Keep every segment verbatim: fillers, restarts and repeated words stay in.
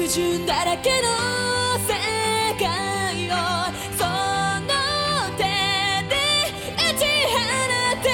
矛盾だらけの世界をその手で打ち放て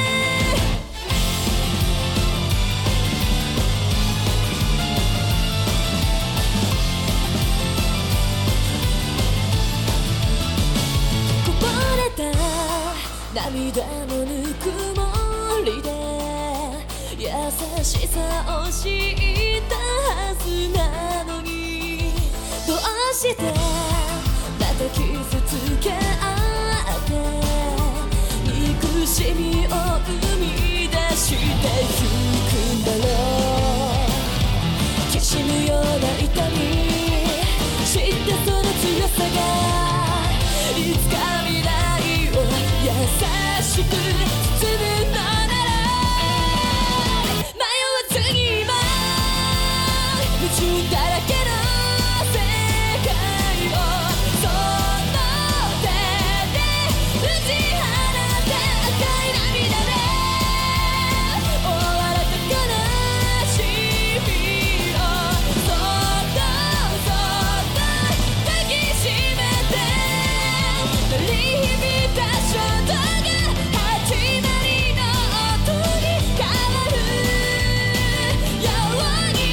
こぼれた涙のぬくもりで優しさを知ったはずなのにどうしてまた傷つけ合って憎しみを生み出してゆくんだろうきしむような痛み知ったその強さがいつか未来を優しく包むのなら迷わずに今矛盾だらけの世界をその手で打ち放て赤い涙で終わらた悲しみをそっとそっと抱きしめて鳴り響いた衝動が始まりの音に変わるように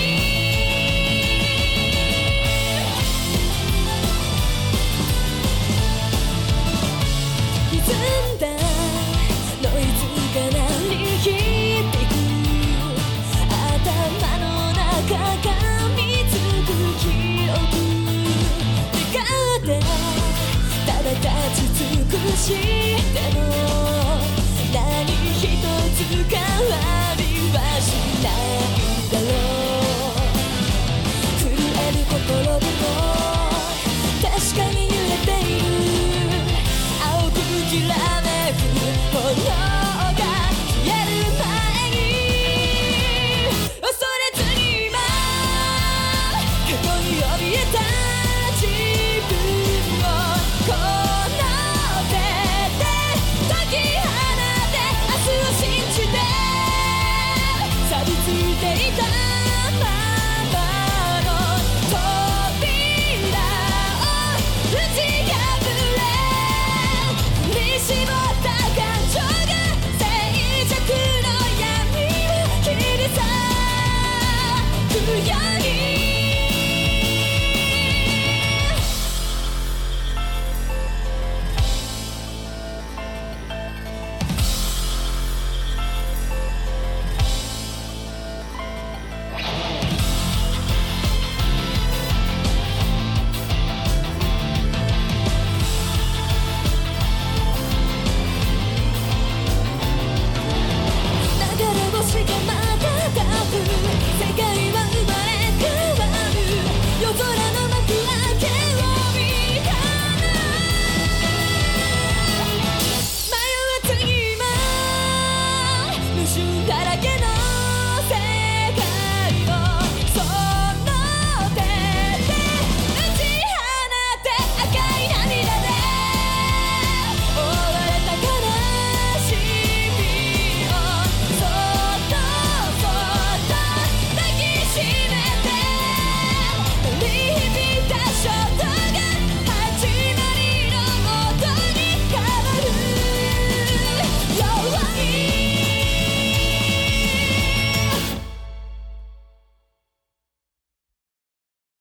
歪んだノイズが鳴り響く頭の中がみつく記憶願ってただ立ち尽くしても何一つ変わりはしないだろう震える心でも確かに揺れている青くきらめく炎が消える前に恐れずに今過去に怯えた自分をこの手で解き放て明日を信じて錆びついていた